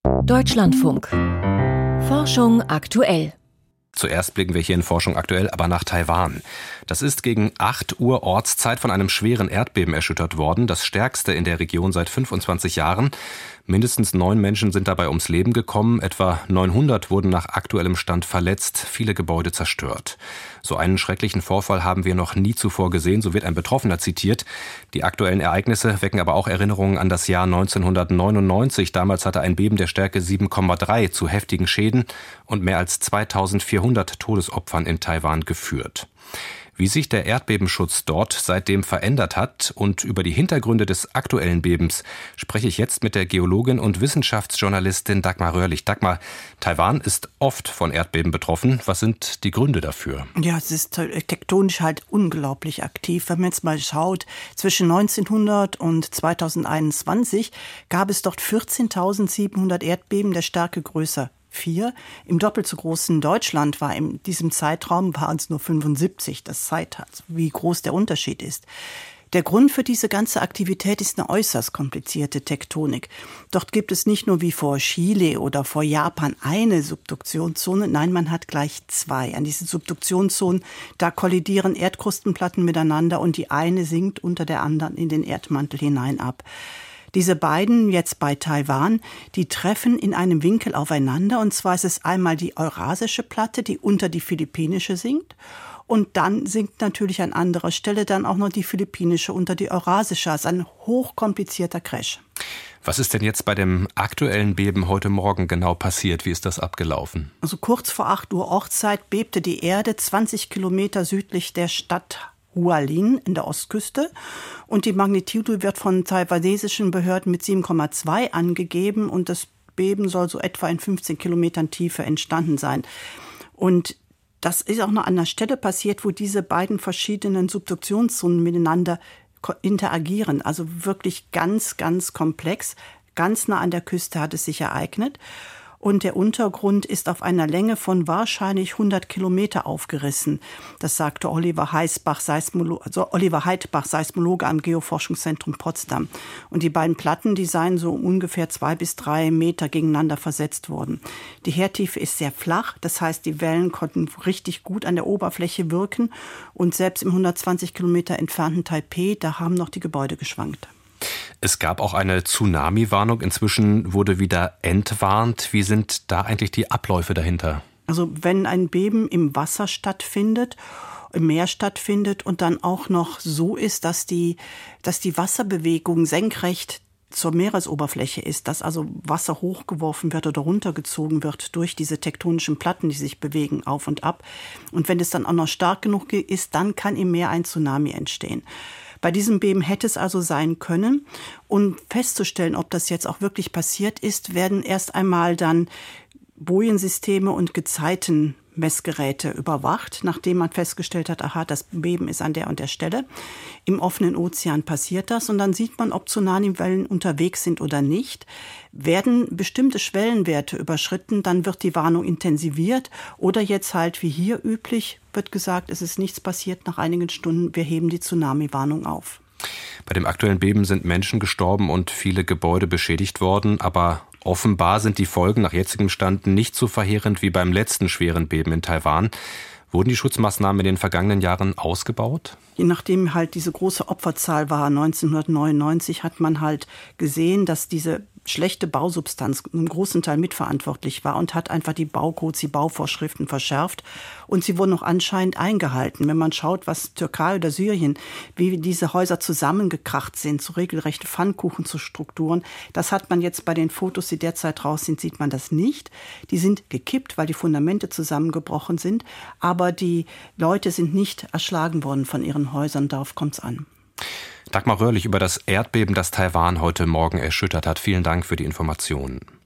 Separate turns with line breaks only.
Deutschlandfunk. Forschung aktuell.
Zuerst blicken wir hier in Forschung aktuell aber nach Taiwan. Das ist gegen 8 Uhr Ortszeit von einem schweren Erdbeben erschüttert worden, das stärkste in der Region seit 25 Jahren. Mindestens 9 Menschen sind dabei ums Leben gekommen, etwa 900 wurden nach aktuellem Stand verletzt, viele Gebäude zerstört. So einen schrecklichen Vorfall haben wir noch nie zuvor gesehen, so wird ein Betroffener zitiert. Die aktuellen Ereignisse wecken aber auch Erinnerungen an das Jahr 1999. Damals hatte ein Beben der Stärke 7,3 zu heftigen Schäden und mehr als 2400 Todesopfern in Taiwan geführt. Wie sich der Erdbebenschutz dort seitdem verändert hat und über die Hintergründe des aktuellen Bebens spreche ich jetzt mit der Geologin und Wissenschaftsjournalistin Dagmar Röhrlich. Dagmar, Taiwan ist oft von Erdbeben betroffen. Was sind die Gründe dafür?
Ja, es ist tektonisch halt unglaublich aktiv. Wenn man jetzt mal schaut, zwischen 1900 und 2021 gab es dort 14.700 Erdbeben der Stärke größer 4. Im doppelt so großen Deutschland war in diesem Zeitraum waren es nur 75. Das zeigt, wie groß der Unterschied ist. Der Grund für diese ganze Aktivität ist eine äußerst komplizierte Tektonik. Dort gibt es nicht nur wie vor Chile oder vor Japan eine Subduktionszone, nein, man hat gleich 2. An diesen Subduktionszonen, da kollidieren Erdkrustenplatten miteinander und die eine sinkt unter der anderen in den Erdmantel hinein ab. Diese beiden, jetzt bei Taiwan, die treffen in einem Winkel aufeinander. Und zwar ist es einmal die eurasische Platte, die unter die philippinische sinkt. Und dann sinkt natürlich an anderer Stelle dann auch noch die philippinische unter die eurasische. Also ein hochkomplizierter Crash.
Was ist denn jetzt bei dem aktuellen Beben heute Morgen genau passiert? Wie ist das abgelaufen?
Also kurz vor 8 Uhr Ortszeit bebte die Erde 20 Kilometer südlich der Stadt Hualien in der Ostküste und die Magnitude wird von taiwanesischen Behörden mit 7,2 angegeben und das Beben soll so etwa in 15 Kilometern Tiefe entstanden sein. Und das ist auch noch an einer Stelle passiert, wo diese beiden verschiedenen Subduktionszonen miteinander interagieren. Also wirklich ganz, ganz komplex. Ganz nah an der Küste hat es sich ereignet. Und der Untergrund ist auf einer Länge von wahrscheinlich 100 Kilometer aufgerissen. Das sagte Oliver Heidbach, Seismologe am Geoforschungszentrum Potsdam. Und die beiden Platten, die seien so ungefähr 2 bis 3 Meter gegeneinander versetzt worden. Die Herdtiefe ist sehr flach, das heißt, die Wellen konnten richtig gut an der Oberfläche wirken. Und selbst im 120 Kilometer entfernten Taipeh, da haben noch die Gebäude geschwankt.
Es gab auch eine Tsunami-Warnung. Inzwischen wurde wieder entwarnt. Wie sind da eigentlich die Abläufe dahinter?
Also wenn ein Beben im Wasser stattfindet, im Meer stattfindet und dann auch noch so ist, dass die Wasserbewegung senkrecht zur Meeresoberfläche ist, dass also Wasser hochgeworfen wird oder runtergezogen wird durch diese tektonischen Platten, die sich bewegen auf und ab. Und wenn es dann auch noch stark genug ist, dann kann im Meer ein Tsunami entstehen. Bei diesem Beben hätte es also sein können. Um festzustellen, ob das jetzt auch wirklich passiert ist, werden erst einmal dann Bojensysteme und Gezeitenmessgeräte überwacht, nachdem man festgestellt hat, aha, das Beben ist an der und der Stelle. Im offenen Ozean passiert das und dann sieht man, ob Tsunamiwellen unterwegs sind oder nicht. Werden bestimmte Schwellenwerte überschritten, dann wird die Warnung intensiviert oder jetzt halt wie hier üblich wird gesagt, es ist nichts passiert nach einigen Stunden, wir heben die Tsunami-Warnung auf.
Bei dem aktuellen Beben sind Menschen gestorben und viele Gebäude beschädigt worden, aber offenbar sind die Folgen nach jetzigem Stand nicht so verheerend wie beim letzten schweren Beben in Taiwan. Wurden die Schutzmaßnahmen in den vergangenen Jahren ausgebaut?
Je nachdem halt diese große Opferzahl war, 1999 hat man halt gesehen, dass diese schlechte Bausubstanz einen großen Teil mitverantwortlich war und hat einfach die Baucodes, die Bauvorschriften verschärft. Und sie wurden auch anscheinend eingehalten. Wenn man schaut, was Türkei oder Syrien, wie diese Häuser zusammengekracht sind, so regelrechte Pfannkuchenstrukturen, das hat man jetzt bei den Fotos, die derzeit raus sind, sieht man das nicht. Die sind gekippt, weil die Fundamente zusammengebrochen sind. Aber die Leute sind nicht erschlagen worden von ihren Häusern. Darauf kommt es an.
Dagmar Röhrlich über das Erdbeben, das Taiwan heute Morgen erschüttert hat. Vielen Dank für die Informationen.